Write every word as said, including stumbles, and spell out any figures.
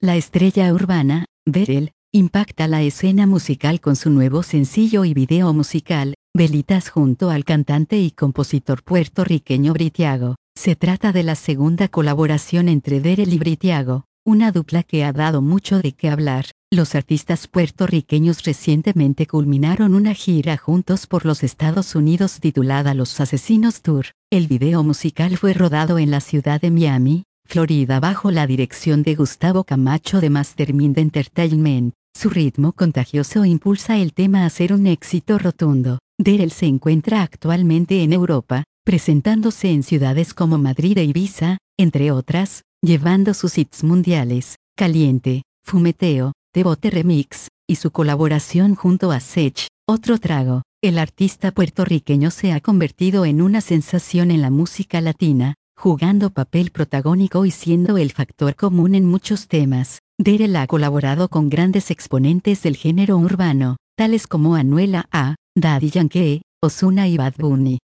La estrella urbana, Darel, impacta la escena musical con su nuevo sencillo y video musical, Velitas, junto al cantante y compositor puertorriqueño Britiago. Se trata de la segunda colaboración entre Darel y Britiago, una dupla que ha dado mucho de qué hablar. Los artistas puertorriqueños recientemente culminaron una gira juntos por los Estados Unidos titulada Los Asesinos Tour. El video musical fue rodado en la ciudad de Miami, Florida, bajo la dirección de Gustavo Camacho de Mastermind Entertainment. Su ritmo contagioso impulsa el tema a ser un éxito rotundo. Darel se encuentra actualmente en Europa, presentándose en ciudades como Madrid e Ibiza, entre otras, llevando sus hits mundiales, Caliente, Fumeteo, Te Bote Remix, y su colaboración junto a Sech, Otro Trago. El artista puertorriqueño se ha convertido en una sensación en la música latina, jugando papel protagónico y siendo el factor común en muchos temas. Darel ha colaborado con grandes exponentes del género urbano, tales como Anuel A A, Daddy Yankee, Ozuna y Bad Bunny.